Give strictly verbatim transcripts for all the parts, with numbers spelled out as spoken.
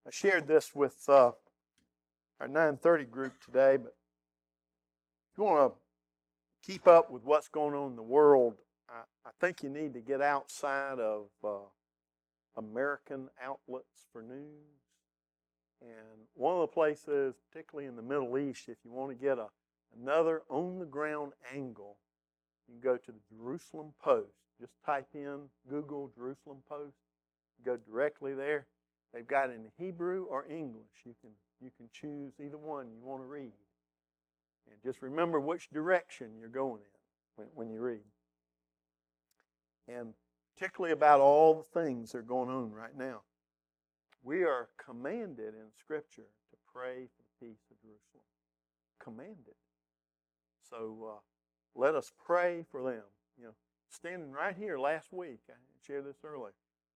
I shared this with uh, our nine thirty group today, but if you want to keep up with what's going on in the world, I, I think you need to get outside of uh, American outlets for news. And one of the places, particularly in the Middle East, if you want to get a, another on-the-ground angle, you can go to the Jerusalem Post. Just type in Google Jerusalem Post. Go directly there. They've got it in Hebrew or English. You can you can choose either one you want to read. And just remember which direction you're going in when, when you read. And particularly about all the things that are going on right now. We are commanded in Scripture to pray for the peace of Jerusalem. Commanded. So uh, let us pray for them. You know, standing right here last week, I shared this earlier.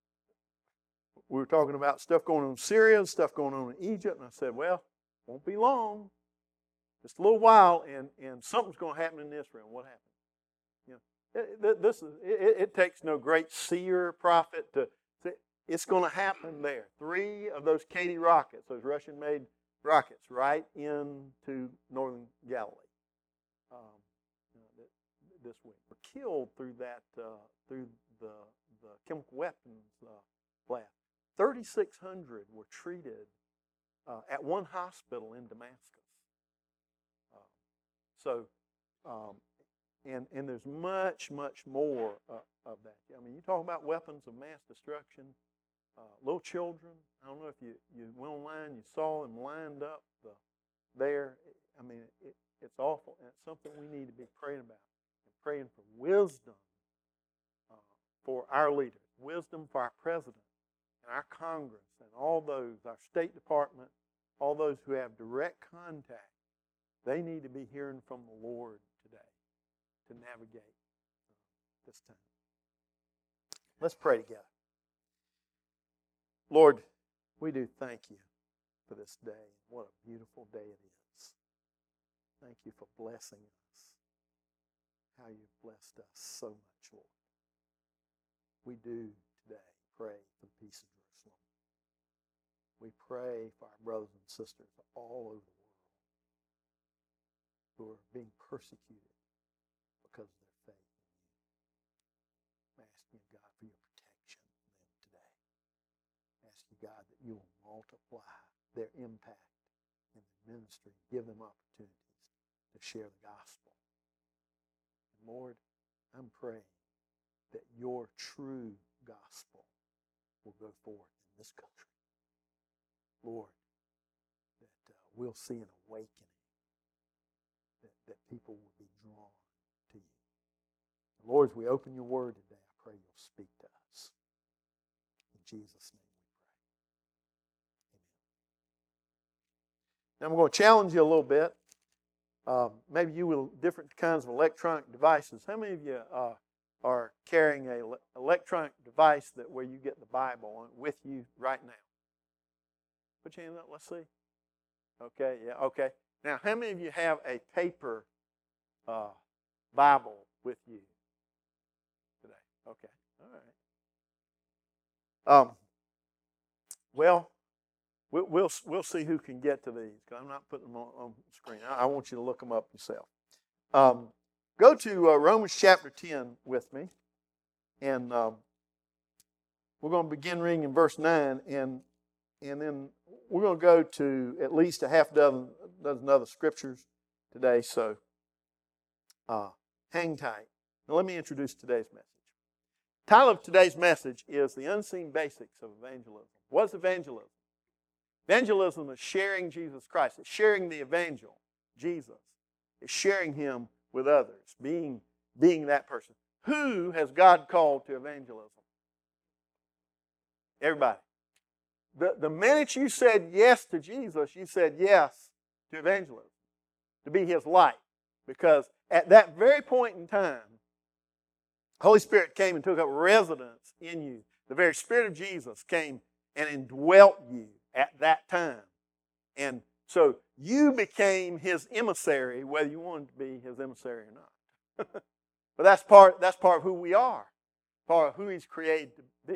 We were talking about stuff going on in Syria, stuff going on in Egypt, and I said, well, won't be long. Just a little while, and, and something's going to happen in Israel. What happened? You know, it, this is it, it takes no great seer prophet to. to it's going to happen there. Three of those Katy rockets, those Russian-made rockets, right into northern Galilee um, you know, this week, were killed through that uh, through the the chemical weapons uh, blast. thirty-six hundred were treated uh, at one hospital in Damascus. Uh, so, um, and and there's much, much more uh, of that. I mean, you talk about weapons of mass destruction. Uh, little children. I don't know if you, you went online, you saw them lined up the, there. I mean, it, it's awful, and it's something we need to be praying about and praying for wisdom uh, for our leaders, wisdom for our president. And our Congress and all those, our State Department, all those who have direct contact, they need to be hearing from the Lord today to navigate this time. Let's pray together. Lord, we do thank you for this day. What a beautiful day it is. Thank you for blessing us. How you've blessed us so much, Lord. We do today pray for the peace of Jerusalem. We pray for our brothers and sisters all over the world who are being persecuted because of their faith in you. I'm asking you, God, for your protection of them today. I ask you, God, that you will multiply their impact in the ministry, give them opportunities to share the gospel. And Lord, I'm praying that your true gospel will go forth in this country. Lord, that uh, we'll see an awakening, that, that people will be drawn to you. And Lord, as we open your word today, I pray you'll speak to us. In Jesus' name we pray. Amen. Now I'm going to challenge you a little bit. Um, maybe you will different kinds of electronic devices. How many of you uh, are carrying an electronic device that where you get the Bible on with you right now? Put your hand up, let's see. Okay, yeah, okay. Now, how many of you have a paper uh, Bible with you today? Okay, all right. Um, well, we'll, we'll, we'll see who can get to these, because I'm not putting them on, on the screen. I, I want you to look them up yourself. Um, Go to uh, Romans chapter ten with me, and um, we're going to begin reading in verse nine, and and then we're going to go to at least a half dozen, dozen other scriptures today, so uh, hang tight. Now let me introduce today's message. The title of today's message is The Unseen Basics of Evangelism. What's evangelism? Evangelism is sharing Jesus Christ. It's sharing the evangel, Jesus. It's sharing him with others, being, being that person. Who has God called to evangelism? Everybody. The, the minute you said yes to Jesus, you said yes to evangelism, to be his light. Because at that very point in time, Holy Spirit came and took up residence in you. The very Spirit of Jesus came and indwelt you at that time. And so you became his emissary, whether you wanted to be his emissary or not. But that's part, that's part of who we are, part of who he's created to be.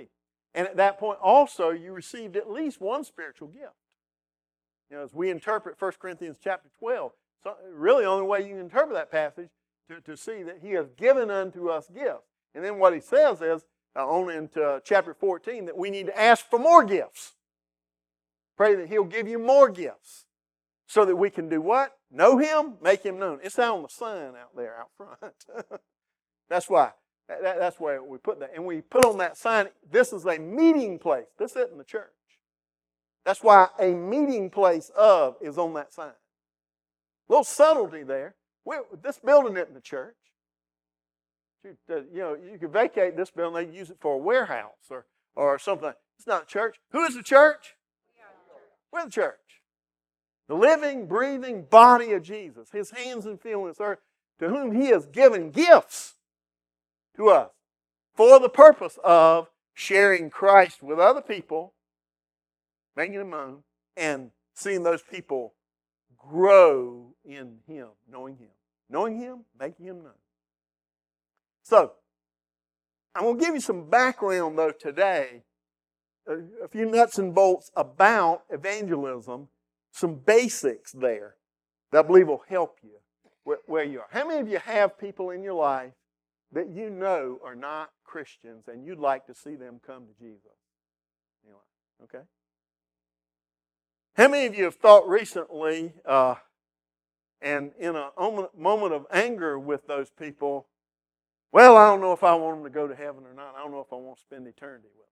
And at that point also, you received at least one spiritual gift. You know, as we interpret First Corinthians chapter twelve, so really the only way you can interpret that passage to, to see that he has given unto us gifts. And then what he says is, uh, on into chapter fourteen, that we need to ask for more gifts. Pray that he'll give you more gifts. So that we can do what? Know him, make him known. It's out on the sign out there out front. That's why. That, that's where we put that. And we put on that sign, this is a meeting place. This isn't the church. That's why a meeting place of is on that sign. A little subtlety there. We're, this building isn't the church. You, you know, you could vacate this building, they use it for a warehouse or, or something. It's not a church. Who is the church? We're the church. The living, breathing body of Jesus, his hands and feet on this earth, to whom he has given gifts to us for the purpose of sharing Christ with other people, making him known, and seeing those people grow in him, knowing him. Knowing him, making him known. So, I'm going to give you some background, though, today, a few nuts and bolts about evangelism, some basics there that I believe will help you where, where you are. How many of you have people in your life that you know are not Christians and you'd like to see them come to Jesus? Okay? How many of you have thought recently, uh, and in a moment of anger with those people, well, I don't know if I want them to go to heaven or not. I don't know if I want to spend eternity with them.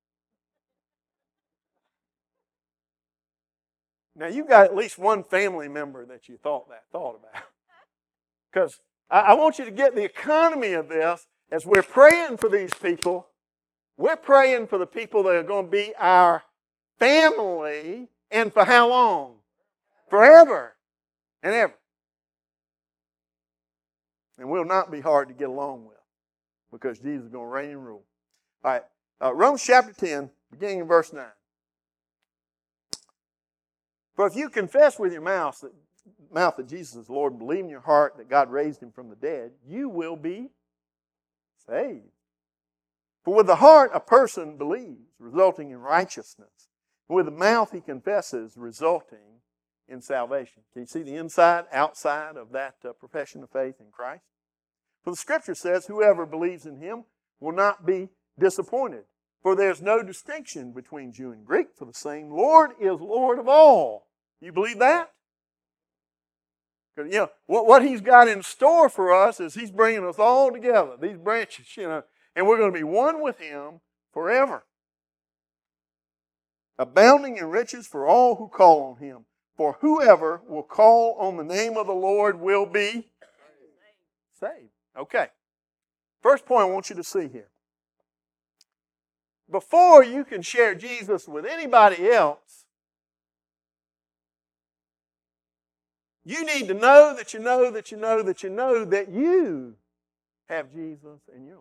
Now, you've got at least one family member that you thought that thought about. Because I, I want you to get the economy of this. As we're praying for these people, we're praying for the people that are going to be our family, and for how long? Forever and ever. And will not be hard to get along with, because Jesus is going to reign and rule. All right, uh, Romans chapter ten, beginning in verse nine. For if you confess with your mouth that, mouth that Jesus is Lord and believe in your heart that God raised him from the dead, you will be saved. For with the heart a person believes, resulting in righteousness. And with the mouth he confesses, resulting in salvation. Can you see the inside, outside of that uh, profession of faith in Christ? For the Scripture says, whoever believes in him will not be disappointed. For there's no distinction between Jew and Greek, for the same Lord is Lord of all. You believe that? You know, what, what he's got in store for us is he's bringing us all together, these branches, you know, and we're going to be one with him forever. Abounding in riches for all who call on him. For whoever will call on the name of the Lord will be saved. Okay. First point I want you to see here. Before you can share Jesus with anybody else, you need to know that you know that you know that you know that you have Jesus in your life.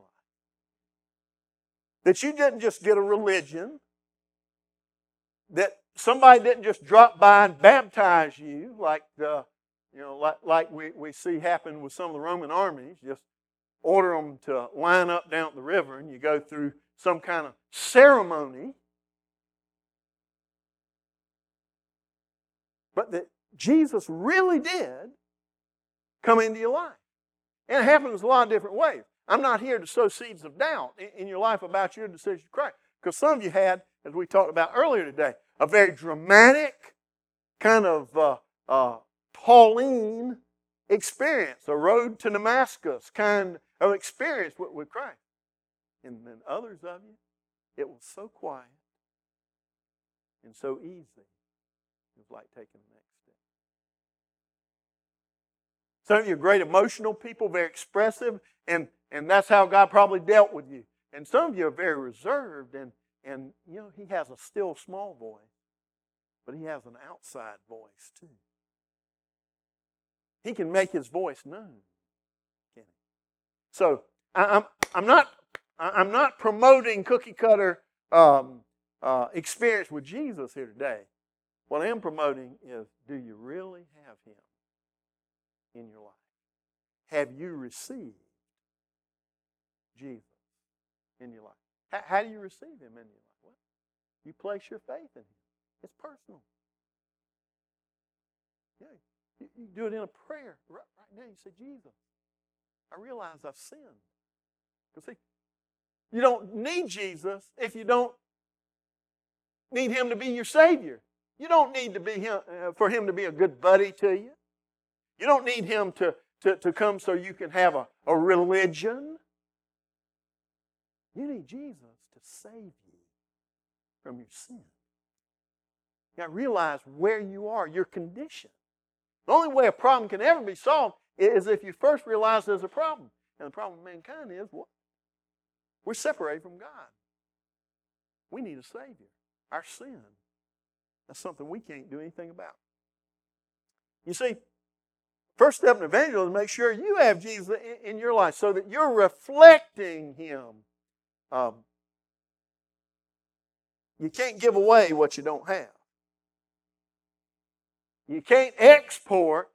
That you didn't just get a religion. That somebody didn't just drop by and baptize you like the, you know, like, like we, we see happen with some of the Roman armies. Just order them to line up down at the river and you go through some kind of ceremony. But that Jesus really did come into your life. And it happens a lot of different ways. I'm not here to sow seeds of doubt in, in your life about your decision to Christ. Because some of you had, as we talked about earlier today, a very dramatic kind of uh, uh, Pauline experience, a road to Damascus kind of experience with, with Christ. And then others of you, it was so quiet and so easy. It was like taking the next step. Some of you are great emotional people, very expressive, and, and that's how God probably dealt with you. And some of you are very reserved, and, and you know, he has a still small voice, but he has an outside voice too. He can make his voice known, can he? So I, I'm I'm not I'm not promoting cookie cutter um, uh, experience with Jesus here today. What I am promoting is, do you really have him in your life? Have you received Jesus in your life? How, how do you receive Him in your life? Well, you place your faith in Him. It's personal. Yeah, you, you do it in a prayer right, right now. You say, Jesus, I realize I've sinned. Because see, you don't need Jesus if you don't need Him to be your Savior. You don't need to be him, uh, for Him to be a good buddy to you. You don't need Him to, to, to come so you can have a, a religion. You need Jesus to save you from your sin. You got to realize where you are, your condition. The only way a problem can ever be solved is if you first realize there's a problem. And the problem with mankind is what? We're separated from God. We need a Savior. Our sin. That's something we can't do anything about. You see, first step in evangelism is make sure you have Jesus in, in your life so that you're reflecting Him. Um, you can't give away what you don't have. You can't export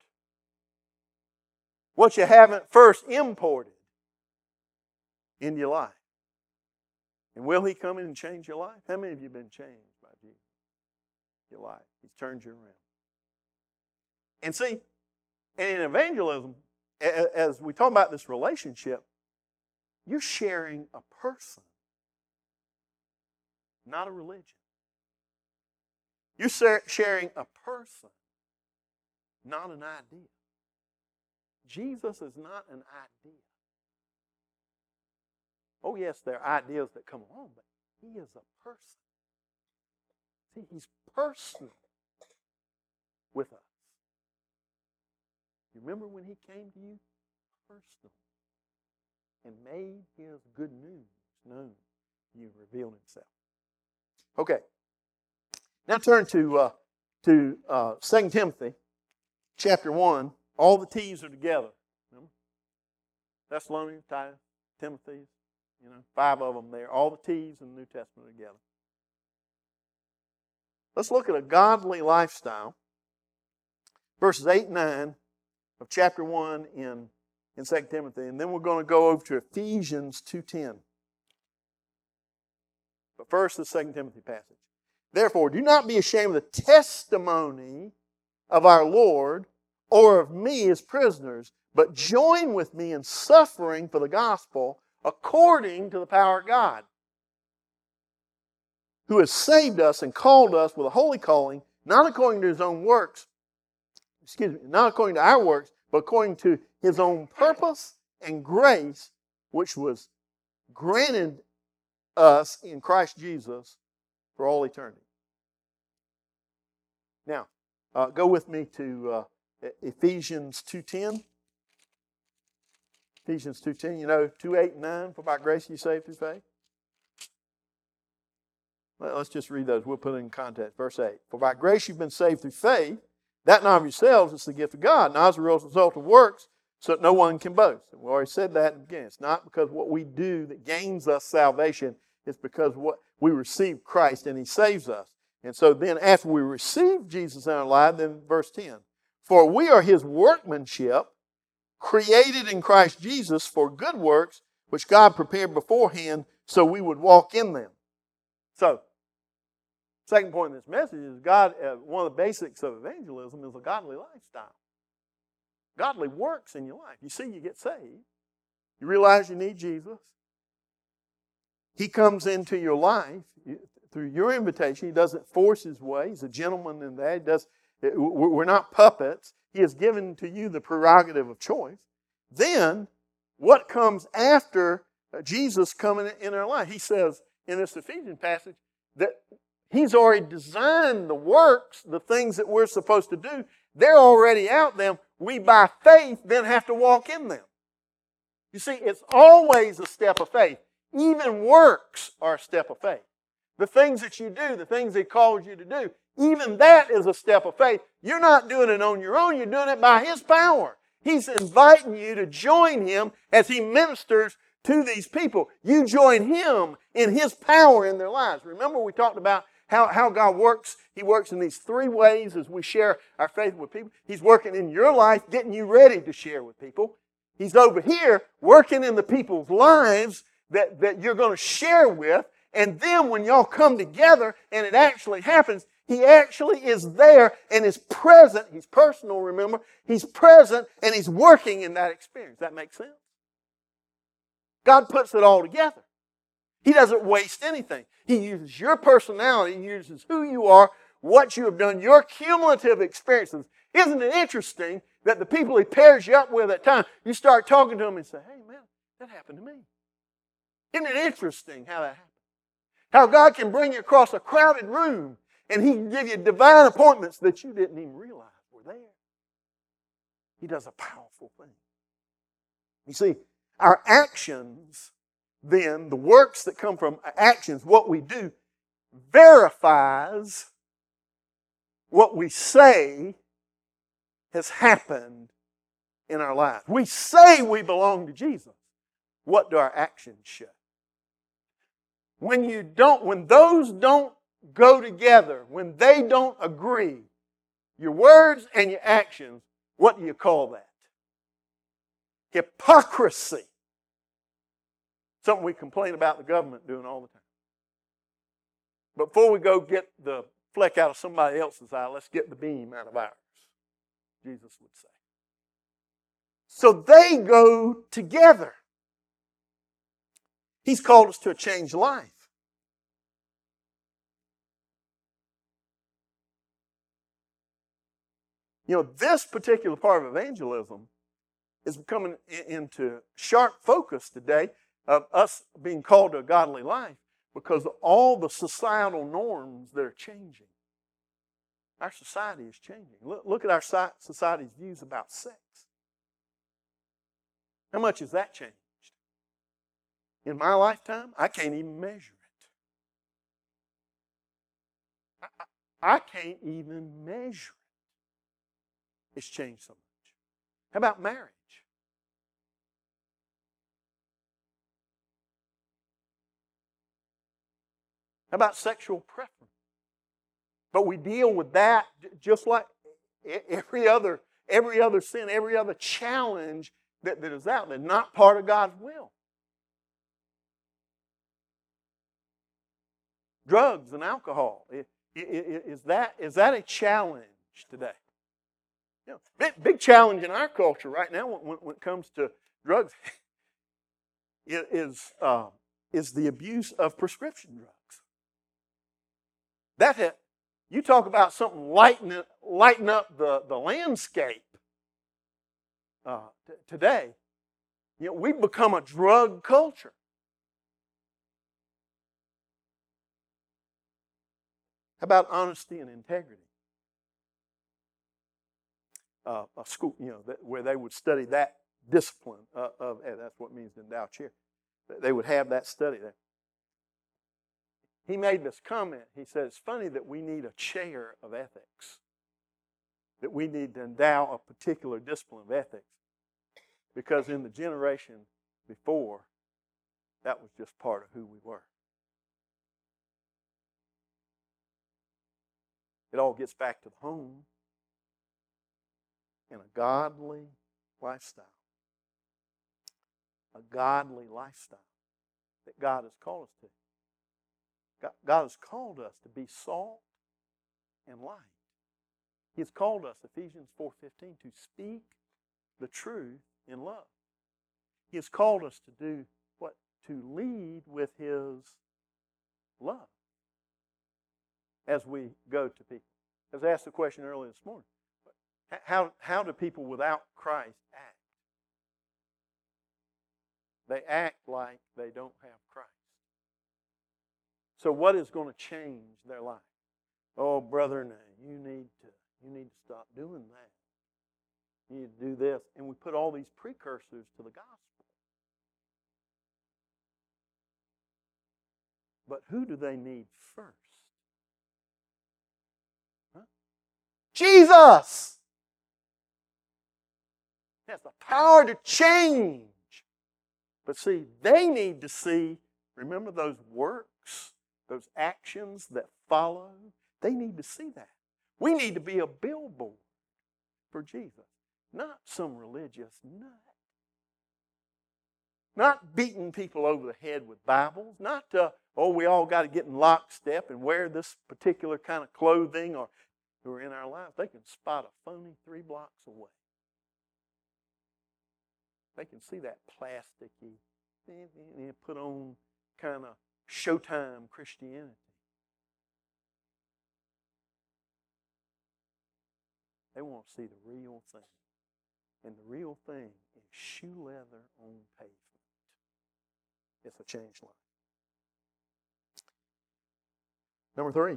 what you haven't first imported into your life. And will He come in and change your life? How many of you have been changed by Jesus? Your life. He's turned you around. And see, in evangelism, as we talk about this relationship, you're sharing a person, not a religion. You're sharing a person, not an idea. Jesus is not an idea. Oh, yes, there are ideas that come along, but He is a person. See, He's personal with us. You remember when He came to you? Personal. And made His good news known. You revealed Himself. Okay. Now turn to uh, to uh, Second Timothy chapter one. All the T's are together. Remember? Thessalonians, Titus, Timothy, you know, five of them there. All the T's in the New Testament are together. Let's look at a godly lifestyle. Verses eight and nine of chapter one in, in Second Timothy. And then we're going to go over to Ephesians two ten. But first, the Second Timothy passage. Therefore, do not be ashamed of the testimony of our Lord or of me as prisoners, but join with me in suffering for the gospel according to the power of God, who has saved us and called us with a holy calling, not according to His own works, excuse me, not according to our works, but according to His own purpose and grace, which was granted us in Christ Jesus for all eternity. Now, uh, go with me to uh, Ephesians two ten. Ephesians two ten, you know, two eight and nine, for by grace you saved through faith. Let's just read those. We'll put it in context. Verse eight. For by grace you've been saved through faith, that not of yourselves, it's the gift of God, not as a result of works, so that no one can boast. And we already said that again. It's not because what we do that gains us salvation. It's because what we receive Christ and He saves us. And so then after we receive Jesus in our life, then verse ten. For we are His workmanship, created in Christ Jesus for good works, which God prepared beforehand so we would walk in them. So, second point in this message is God. Uh, one of the basics of evangelism is a godly lifestyle. Godly works in your life. You see, you get saved. You realize you need Jesus. He comes into your life through your invitation. He doesn't force His way. He's a gentleman in that. He does. We're not puppets. He has given to you the prerogative of choice. Then, what comes after Jesus coming in our life? He says in this Ephesians passage that He's already designed the works, the things that we're supposed to do. They're already out there. We, by faith, then have to walk in them. You see, it's always a step of faith. Even works are a step of faith. The things that you do, the things He calls you to do, even that is a step of faith. You're not doing it on your own. You're doing it by His power. He's inviting you to join Him as He ministers to these people. You join Him in His power in their lives. Remember we talked about how, how God works. He works in these three ways as we share our faith with people. He's working in your life, getting you ready to share with people. He's over here working in the people's lives that, that you're going to share with. And then when y'all come together and it actually happens, He actually is there and is present. He's personal, remember. He's present and He's working in that experience. That makes sense? God puts it all together. He doesn't waste anything. He uses your personality. He uses who you are, what you have done, your cumulative experiences. Isn't it interesting that the people He pairs you up with at times, you start talking to them and say, hey, man, that happened to me. Isn't it interesting how that happens? How God can bring you across a crowded room and He can give you divine appointments that you didn't even realize were there. He does a powerful thing. You see, our actions, then, the works that come from actions, what we do, verifies what we say has happened in our lives. We say we belong to Jesus. What do our actions show? When you don't, when those don't go together, when they don't agree, your words and your actions, what do you call that? Hypocrisy. Something we complain about the government doing all the time. But before we go get the fleck out of somebody else's eye, let's get the beam out of ours, Jesus would say. So they go together. He's called us to a changed life. You know, this particular part of evangelism is becoming into sharp focus today of us being called to a godly life because of all the societal norms that are changing. Our society is changing. Look, look at our society's views about sex. How much has that changed? In my lifetime, I can't even measure it. I, I can't even measure it. It's changed so much. How about marriage? How about sexual preference? But we deal with that just like every other, every other sin, every other challenge that, that is out there, not part of God's will. Drugs and alcohol, is that, is that a challenge today? You know, big, big challenge in our culture right now when, when it comes to drugs is, uh, is the abuse of prescription drugs. That had, you talk about something lighten, lighten up the, the landscape uh, t- today. You know, we've become a drug culture. How about honesty and integrity? Uh, a school, you know, that, where they would study that discipline uh, of, and that's what it means to endow chair. They would have that study there. He made this comment. He said, it's funny that we need a chair of ethics, that we need to endow a particular discipline of ethics, because in the generation before, that was just part of who we were. It all gets back to the home and a godly lifestyle. A godly lifestyle that God has called us to. God has called us to be salt and light. He has called us, Ephesians four fifteen, to speak the truth in love. He has called us to do what? To lead with His love as we go to people. As I asked the question earlier this morning, how, how do people without Christ act? They act like they don't have Christ. So what is going to change their life? Oh, brother, no, you need to, you need to stop doing that. You need to do this. And we put all these precursors to the gospel. But who do they need first? Huh? Jesus! He has the power to change. But see, they need to see, remember those works? Those actions that follow, they need to see that. We need to be a billboard for Jesus, not some religious nut. Not beating people over the head with Bibles. Not, uh, oh, we all got to get in lockstep and wear this particular kind of clothing or who are in our lives. They can spot a phony three blocks away. They can see that plasticky, put on kind of Showtime Christianity. They want to see the real thing. And the real thing is shoe leather on pavement. It's a changed life. Number three.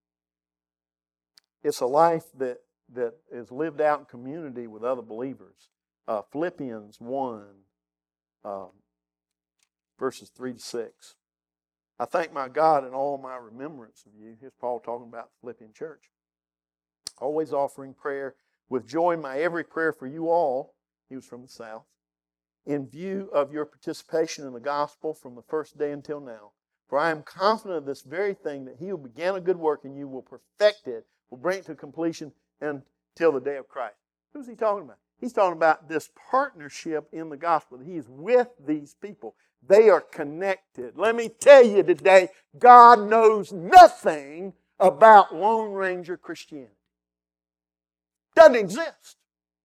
It's a life that, that is lived out in community with other believers. Uh, Philippians one, um, verses three to six. I thank my God in all my remembrance of you. Here's Paul talking about the Philippian church. Always offering prayer with joy in my every prayer for you all. He was from the south. In view of your participation in the gospel from the first day until now. For I am confident of this very thing, that he who began a good work in you will perfect it, will bring it to completion until the day of Christ. Who's he talking about? He's talking about this partnership in the gospel. He's with these people. They are connected. Let me tell you today, God knows nothing about Lone Ranger Christianity. Doesn't exist.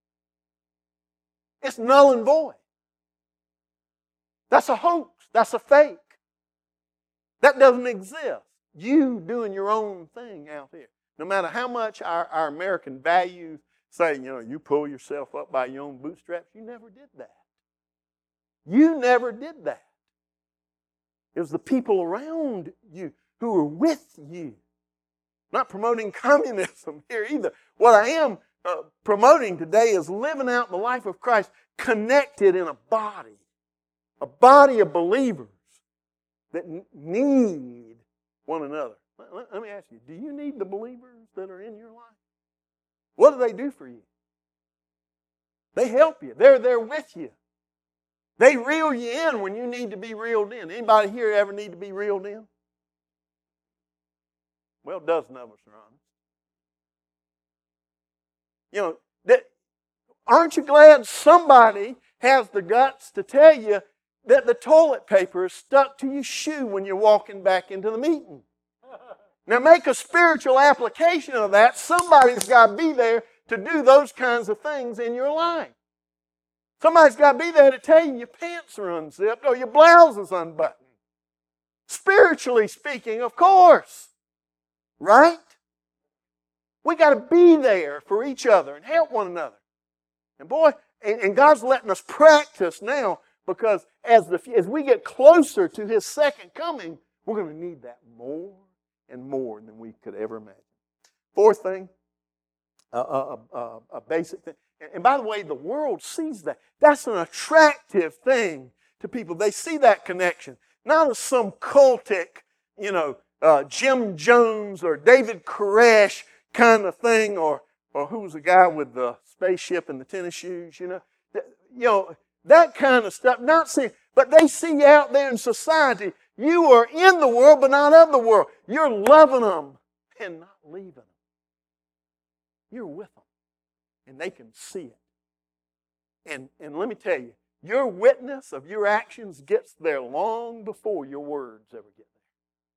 It's null and void. That's a hoax. That's a fake. That doesn't exist. You doing your own thing out here. No matter how much our, our American values say, you know, you pull yourself up by your own bootstraps, you never did that. You never did that. It was the people around you who were with you. I'm not promoting communism here either. What I am uh, promoting today is living out the life of Christ connected in a body. A body of believers that need one another. Let, let me ask you, do you need the believers that are in your life? What do they do for you? They help you. They're there with you. They reel you in when you need to be reeled in. Anybody here ever need to be reeled in? Well, a dozen of us are honest. You know, that, aren't you glad somebody has the guts to tell you that the toilet paper is stuck to your shoe when you're walking back into the meeting? Now make a spiritual application of that. Somebody's got to be there to do those kinds of things in your life. Somebody's got to be there to tell you your pants are unzipped or your blouse is unbuttoned. Spiritually speaking, of course. Right? We got to be there for each other and help one another. And boy, and, and God's letting us practice now, because as the as we get closer to His second coming, we're going to need that more and more than we could ever imagine. Fourth thing, a, a, a, a basic thing. And by the way, the world sees that. That's an attractive thing to people. They see that connection. Not as some cultic, you know, uh, Jim Jones or David Koresh kind of thing, or or who was the guy with the spaceship and the tennis shoes, you know. You know, that kind of stuff. Not seeing, but they see you out there in society. You are in the world, but not of the world. You're loving them and not leaving them. You're with them, and they can see it. And, and let me tell you, your witness of your actions gets there long before your words ever get there.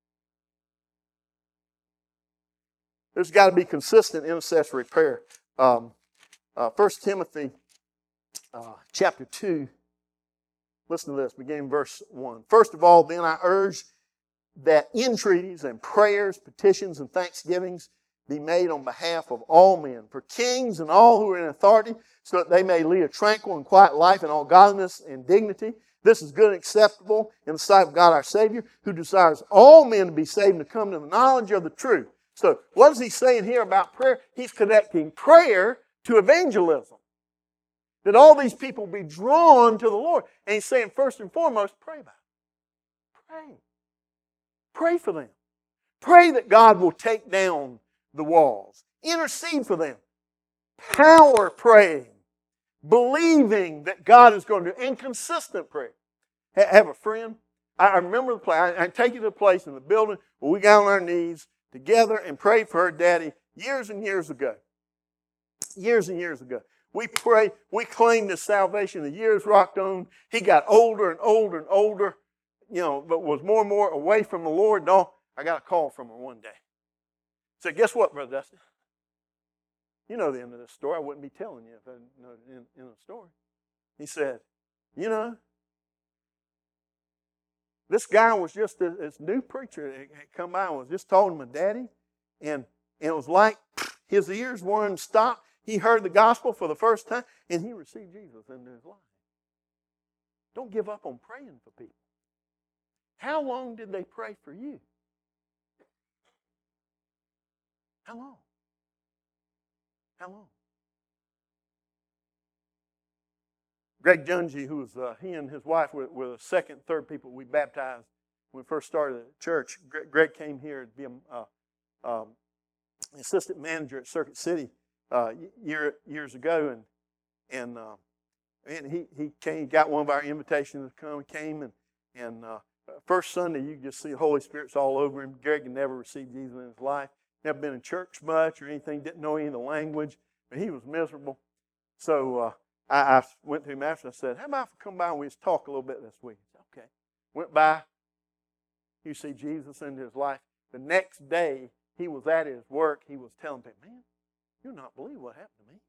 There's got to be consistent intercessory prayer. Um, uh, First Timothy uh, chapter two. Listen to this, beginning verse one. First of all, then I urge that entreaties and prayers, petitions and thanksgivings be made on behalf of all men, for kings and all who are in authority, so that they may lead a tranquil and quiet life in all godliness and dignity. This is good and acceptable in the sight of God our Savior, who desires all men to be saved and to come to the knowledge of the truth. So what is he saying here about prayer? He's connecting prayer to evangelism. That all these people be drawn to the Lord. And he's saying, first and foremost, pray about it. Pray. Pray for them. Pray that God will take down the walls. Intercede for them. Power praying. Believing that God is going to do. And consistent prayer. I have a friend. I remember the place. I take you to a place in the building where we got on our knees together and prayed for her daddy years and years ago. Years and years ago. We pray, we claim this salvation. The years rocked on. He got older and older and older, you know, but was more and more away from the Lord. No, I got a call from her one day. Said, guess what, Brother Dustin? You know the end of this story. I wouldn't be telling you if I didn't know the end of the story. He said, you know, this guy was just a, this new preacher that had come by and was just talking to my daddy. And, and it was like his ears weren't stopped. He heard the gospel for the first time, and he received Jesus into his life. Don't give up on praying for people. How long did they pray for you? How long? How long? Greg Junji, who was, uh, he and his wife were, were the second, third people we baptized when we first started the church. Greg, Greg came here to be an uh, um, assistant manager at Circuit City uh, year, years ago, and and uh, and he he came, got one of our invitations to come, came, and and uh, first Sunday you just see the Holy Spirit's all over him. Greg had never received Jesus in his life, never been in church much or anything, didn't know any of the language, but he was miserable. So. Uh, I, I went to him after and I said, how about if we come by and we just talk a little bit this week? He said, okay. Went by. You see Jesus into his life. The next day, he was at his work. He was telling people, man, you'll not believe what happened to me.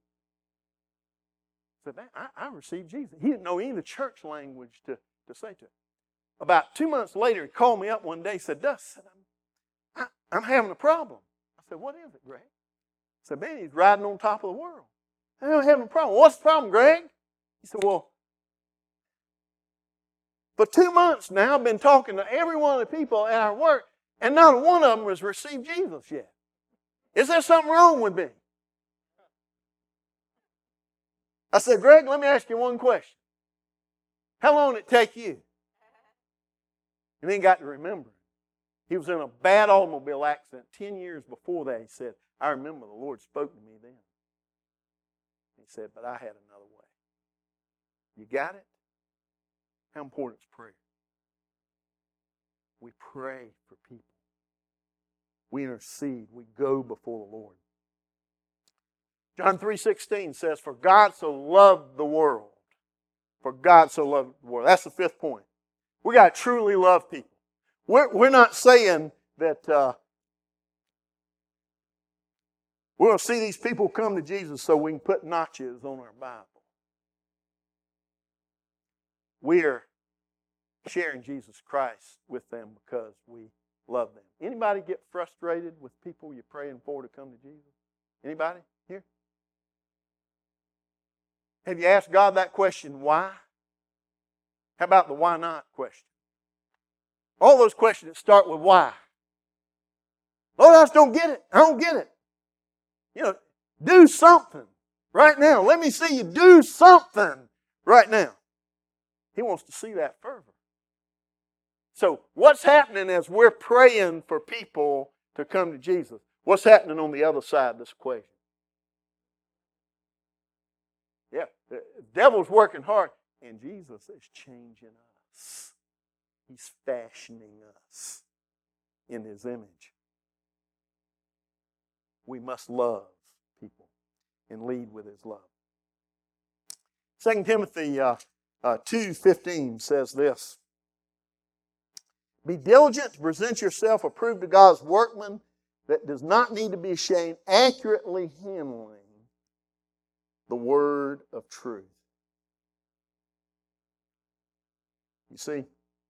I said, man, I, I received Jesus. He didn't know any of the church language to, to say to him. About two months later, he called me up one day and said, Dust, I'm, I, I'm having a problem. I said, what is it, Greg? I said, man, he's riding on top of the world. I don't have a problem. What's the problem, Greg? He said, well, for two months now, I've been talking to every one of the people at our work, and not one of them has received Jesus yet. Is there something wrong with me? I said, Greg, let me ask you one question. How long did it take you? And then he got to remember. He was in a bad automobile accident ten years before that. He said, I remember the Lord spoke to me then. He said, but I had another way. You got it? How important is prayer? We pray for people. We intercede. We go before the Lord. John three sixteen says, for God so loved the world. For God so loved the world. That's the fifth point. We got to truly love people. We're, we're not saying that uh, we're going to see these people come to Jesus so we can put notches on our Bible. We're sharing Jesus Christ with them because we love them. Anybody get frustrated with people you're praying for to come to Jesus? Anybody here? Have you asked God that question, why? How about the why not question? All those questions that start with why. Lord, I just don't get it. I don't get it. You know, do something right now. Let me see you do something right now. He wants to see that fervor. So what's happening as we're praying for people to come to Jesus? What's happening on the other side of this equation? Yeah, the devil's working hard, and Jesus is changing us. He's fashioning us in His image. We must love people and lead with His love. Second Timothy uh, uh, two fifteen says this. Be diligent to present yourself approved to God's workman that does not need to be ashamed, accurately handling the word of truth. You see,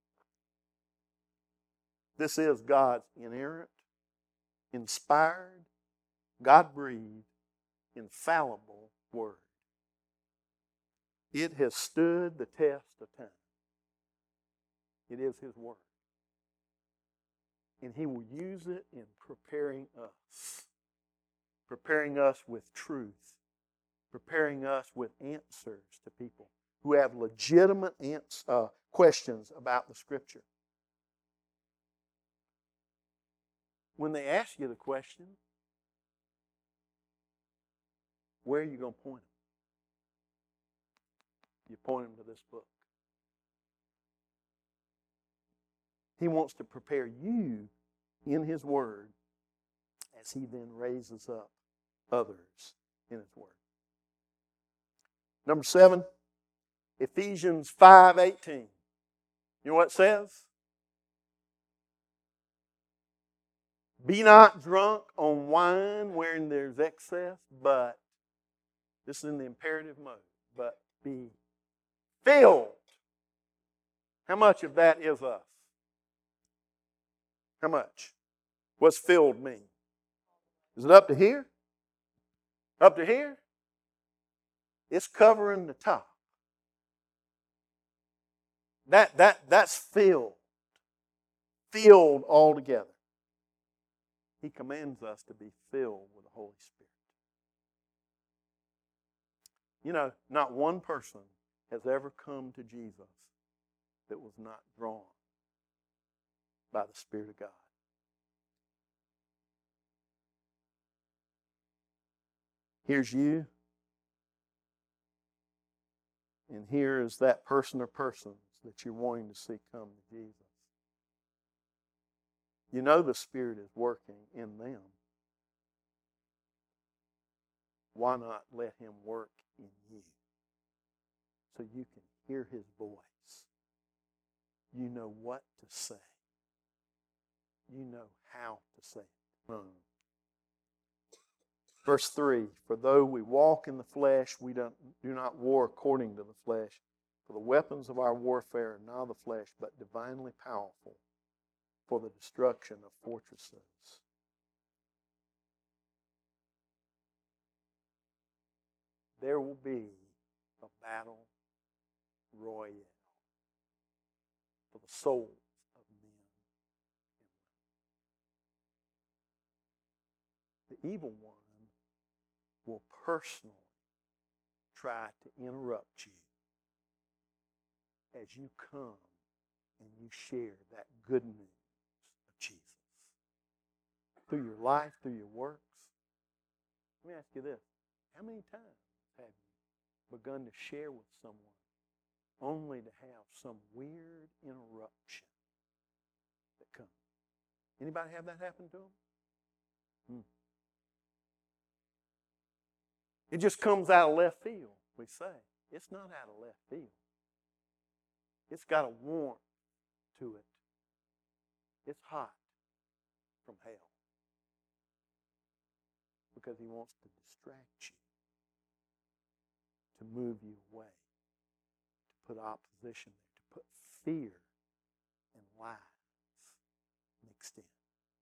this is God's inerrant, inspired, God-breathed, infallible word. It has stood the test of time. It is His word. And He will use it in preparing us. Preparing us with truth. Preparing us with answers to people who have legitimate ans- uh, questions about the Scripture. When they ask you the question, where are you going to point them? You point them to this book. He wants to prepare you in His Word as He then raises up others in His Word. Number seven, Ephesians five eighteen. You know what it says? Be not drunk on wine wherein there's excess, but, this is in the imperative mode, but be filled. How much of that is us? How much? What's filled mean? Is it up to here? Up to here? It's covering the top. That, that, that's filled. Filled altogether. He commands us to be filled with the Holy Spirit. You know, not one person has ever come to Jesus that was not drawn by the Spirit of God. Here's you. And here is that person or persons that you're wanting to see come to Jesus. You know the Spirit is working in them. Why not let Him work in you so you can hear His voice? You know what to say. You know how to say it. Hmm. Verse three, for though we walk in the flesh, we don't, do not war according to the flesh. For the weapons of our warfare are not of the flesh, but divinely powerful for the destruction of fortresses. There will be a battle royale for the souls of men and women. The evil one will personally try to interrupt you as you come and you share that good news of Jesus. Through your life, through your works. Let me ask you this. How many times have you begun to share with someone only to have some weird interruption that comes? Anybody have that happen to them? Hmm. It just comes out of left field, we say. It's not out of left field. It's got a warmth to it. It's hot from hell. Because he wants to distract you, to move you away, to put opposition there, to put fear and lies mixed in.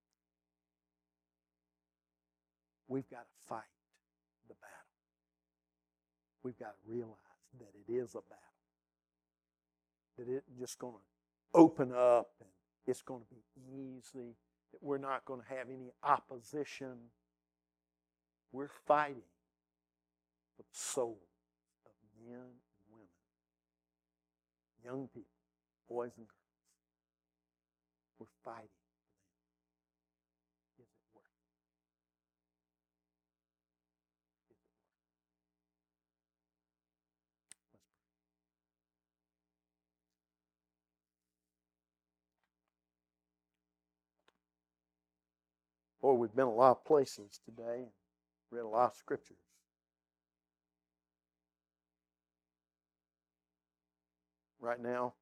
We've got to fight the battle. We've got to realize that it is a battle. That it's just going to open up and it's going to be easy. That we're not going to have any opposition. We're fighting for the souls of men and women, young people, boys and girls. We're fighting for them. Is it worth it? Is it worth it? Let's pray. Lord, we've been a lot of places today. Read a lot of scriptures. Right now,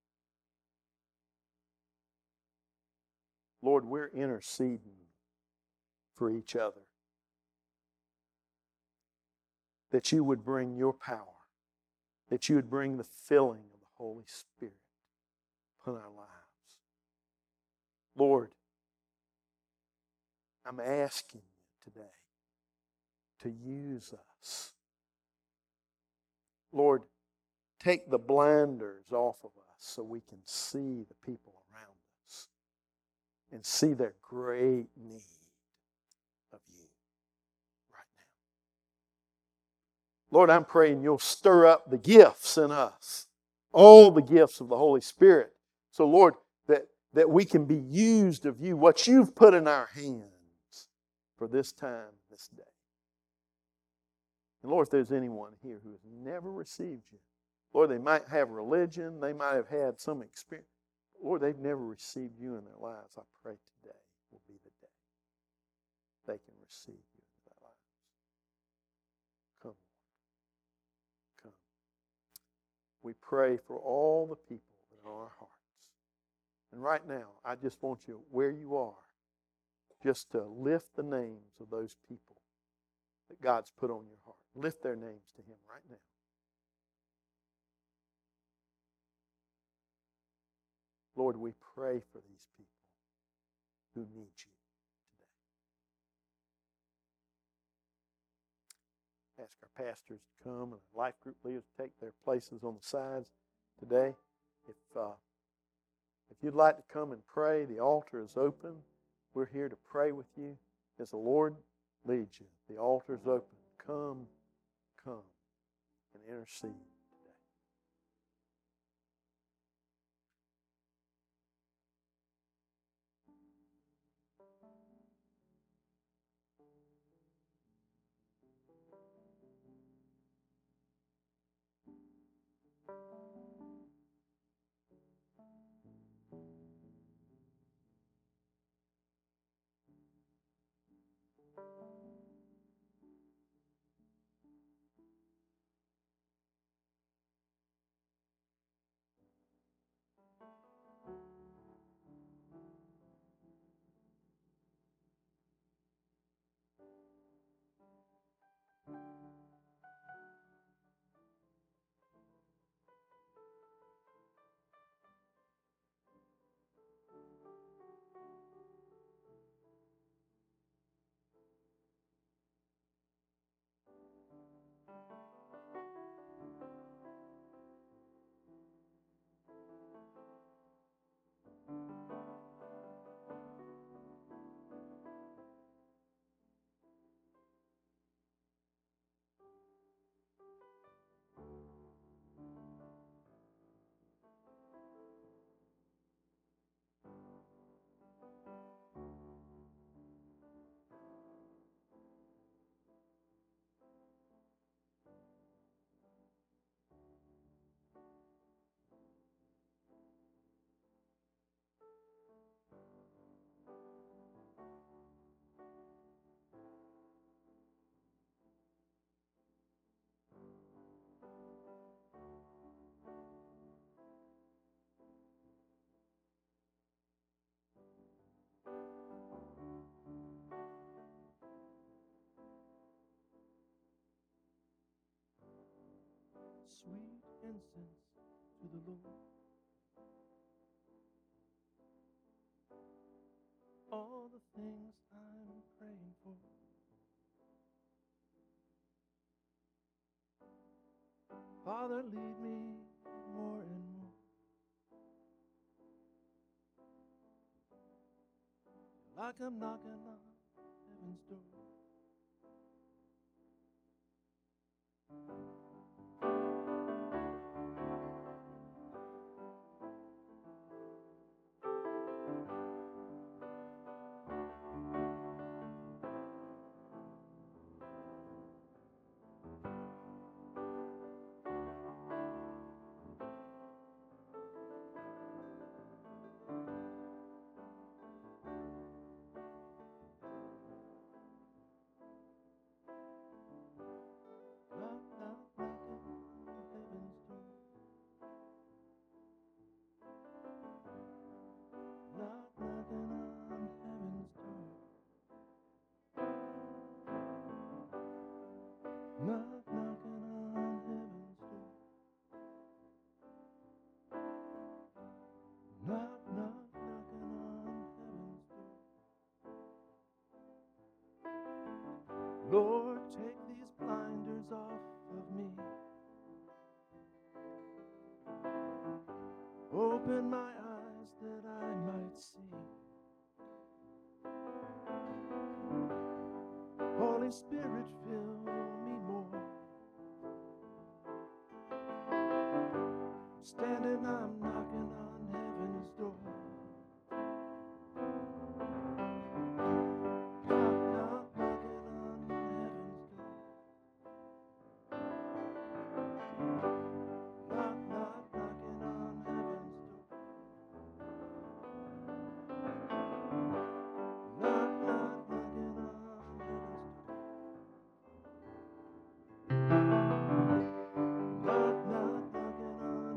Lord, we're interceding for each other. That you would bring your power. That you would bring the filling of the Holy Spirit upon our lives. Lord, I'm asking you today to use us. Lord, take the blinders off of us so we can see the people around us and see their great need of you right now. Lord, I'm praying you'll stir up the gifts in us, all the gifts of the Holy Spirit. So, Lord, that, that we can be used of you, what you've put in our hands for this time, this day. And Lord, if there's anyone here who has never received you, Lord, they might have religion, they might have had some experience. Lord, they've never received you in their lives. I pray today will be the day they can receive you in their lives. Come, Lord. Come. we pray for all the people that are in our hearts. And right now, I just want you, where you are, just to lift the names of those people that God's put on your heart. Lift their names to Him right now. Lord, we pray for these people who need you today. Ask our pastors to come and our life group leaders to take their places on the sides today. If uh, if you'd like to come and pray, the altar is open. We're here to pray with you as the Lord leads you. The altar is open. Come, come, and intercede. Sweet incense to the Lord. All the things I'm praying for. Father, lead me more and more. Like I'm knocking on heaven's door. Knock, knock, knocking on heaven's door. Knock, knocking on heaven's door. Knock, knocking on heaven's door. Knock, knock, knocking on heaven's door. Lord, take these blinders off of me. Open my eyes that I might see. Holy Spirit, fill me more. Standing, I'm knocking on heaven's door. Knock, knock, knocking on heaven's door. Knock, knock, knocking on heaven's door. Knock, knock, knocking on heaven's door. Knock, knock, knocking on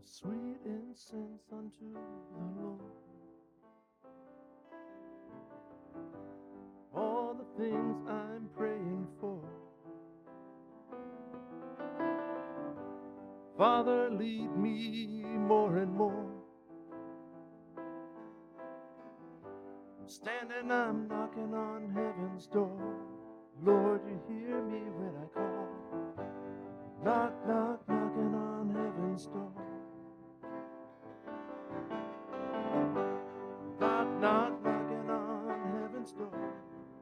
sweet incense unto the Lord. All the things I'm praying for, Father, lead me more and more. I'm standing, I'm knocking on heaven's door. Lord, you hear me when I call. Knock, knock, knocking on heaven's door. Knock, knock, knocking on heaven's door.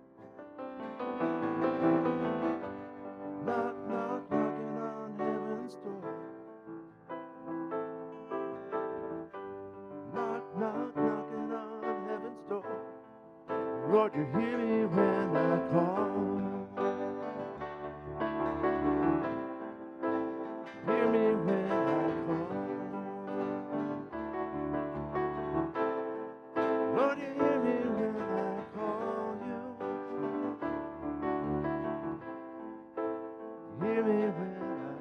Knock, knock, knocking on heaven's door. Knock, knock, knocking on heaven's door. Lord, you hear me when I call. Hear me when I call. Lord, you hear me when I call you. Hear me when I call.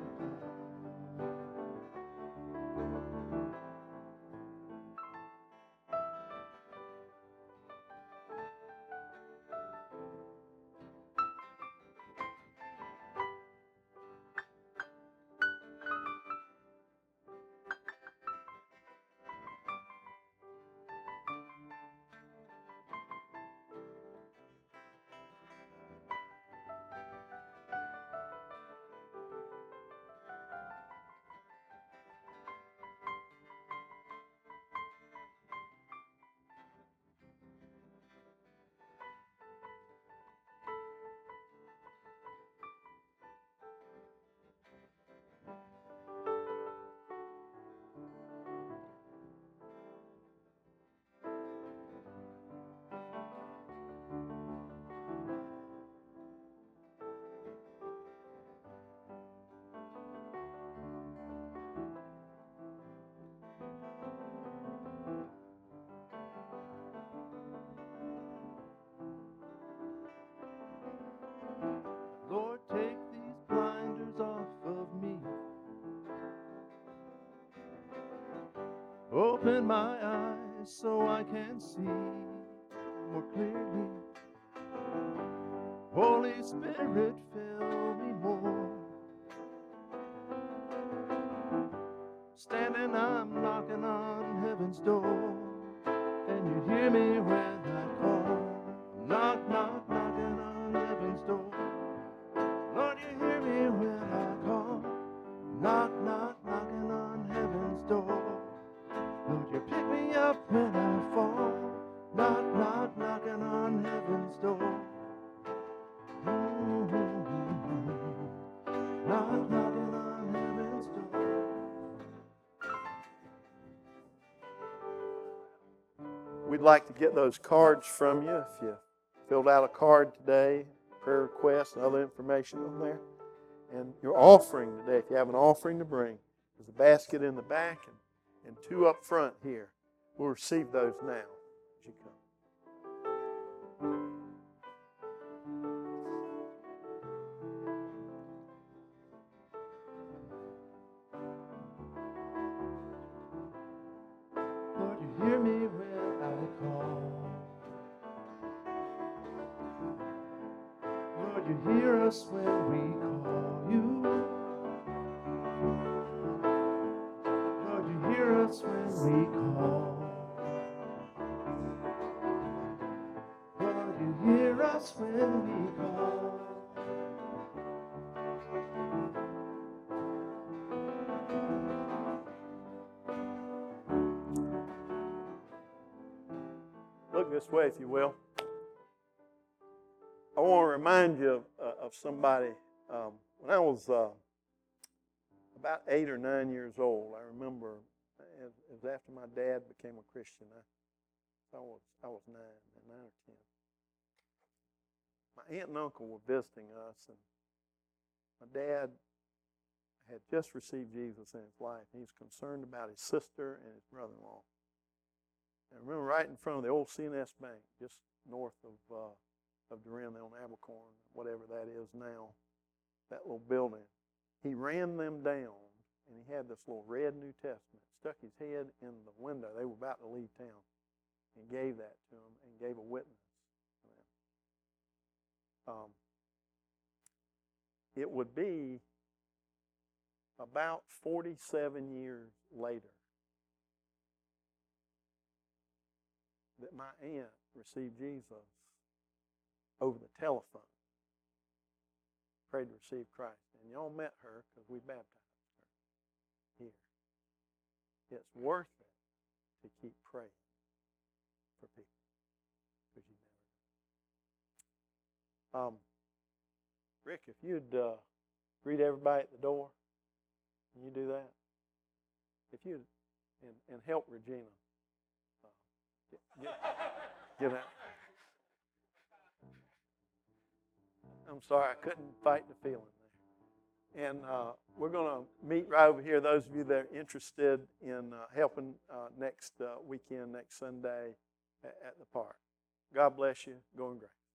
Lord, take these blinders off of me. Open my eyes so I can see more clearly. Holy Spirit, fill me more. Standing, I'm knocking on heaven's door, and you hear me when I call. Knock, knock, knocking on heaven's door. Lord, you hear me when I call. Knock, knock, knocking on heaven's door. Lord, you pick me up when I fall. Knock, knock, knocking on heaven's door. Mm-hmm. Knock, knocking on heaven's door. We'd like to get those cards from you if you filled out a card today, prayer requests and other information on there. And your offering today, if you have an offering to bring, there's a basket in the back and, and two up front here. We'll receive those now as you come. Lord, you hear me when I call. Lord, you hear us when we call you. Lord, you hear us when we call. Lord, you hear us when we call. Look this way, if you will. I want to remind you of, uh, of somebody. Um, when I was uh, about eight or nine years old, I remember it was after my dad became a Christian. I, I was I was nine, nine or ten. My aunt and uncle were visiting us, and my dad had just received Jesus in his life. He was concerned about his sister and his brother-in-law. And I remember right in front of the old C N S Bank, just north of uh, of Durin on Abercorn, whatever that is now, that little building. He ran them down, and he had this little red New Testament stuck his head in the window. They were about to leave town, and gave that to him and gave a witness to them. Um, it would be about forty-seven years later that my aunt received Jesus over the telephone, prayed to receive Christ. And y'all met her because we baptized her here. It's worth it to keep praying for people because you never know. Um, Rick, if you'd uh, greet everybody at the door, can you do that? If you and, and help Regina uh, get, get, get out. I'm sorry, I couldn't fight the feeling there. And uh, we're going to meet right over here. Those of you that are interested in uh, helping uh, next uh, weekend, next Sunday at, at the park. God bless you. Go in grace.